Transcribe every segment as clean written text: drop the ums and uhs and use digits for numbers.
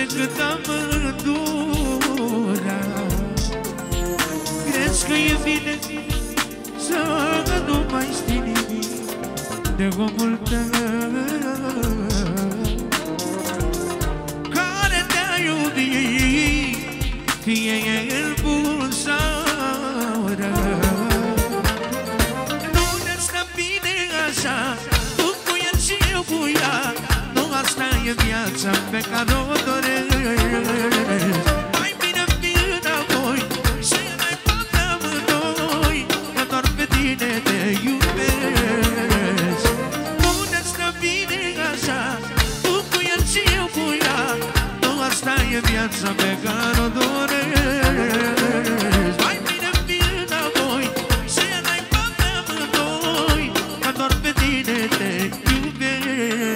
de cât am îndurat. Crezi că e bine să nu mai știi nimic de omul tău care te-a iubit, fie el bun sau rău. Nu ne stă bine așa, tu cu el și eu cu ea. Nu asta e viața pe care o doresc. Mai bine vin înapoi și mai fac amândoi, că doar pe tine te iubesc. Nu ne stă bine așa, tu cu el și eu cu ea. Nu asta e viața pe care o doresc. Mai bine vin înapoi și mai fac amândoi, că doar pe tine te iubesc.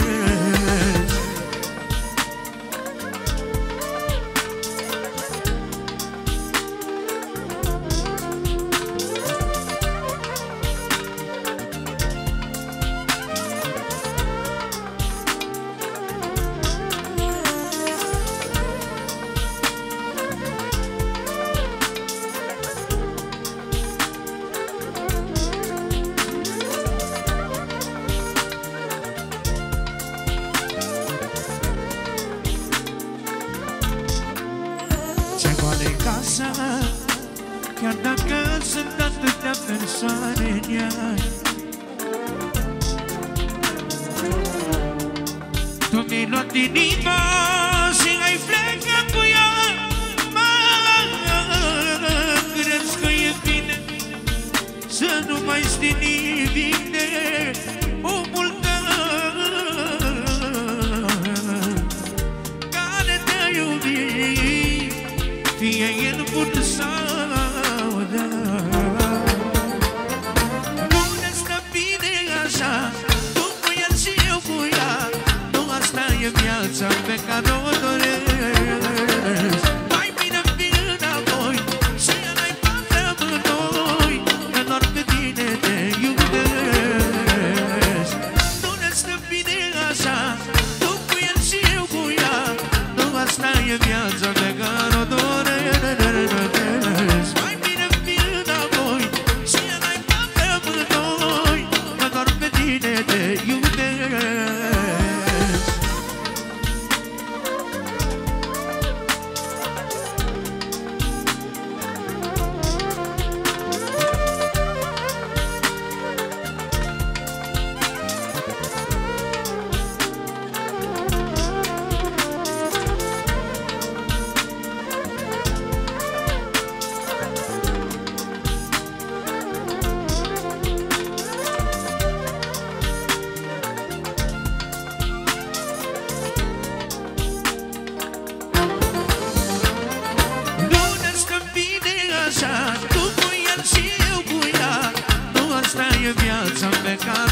Chiar dacă sunt atâtea persoane în ea, tu mi-ai luat inima și ai plecat cu ea. Crezi că e bine să nu mai știi nimic de omul tău care te-a iubit, fie el bun sau rău. Nu ne stă bine așa, tu cu el și eu cu ea. Nu asta e viața pe care o doresc. Mai bine vin înapoi și mai fac amândoi, că doar pe tine te iubesc. Nu ne stă bine așa, tu cu el și eu cu ea. Nu asta e viața pe care o doresc. Mai bine vin înapoi și mai fac amândoi, că doar pe tine te iubesc. Tu cu el și eu cu ea. Nu asta e viața pe care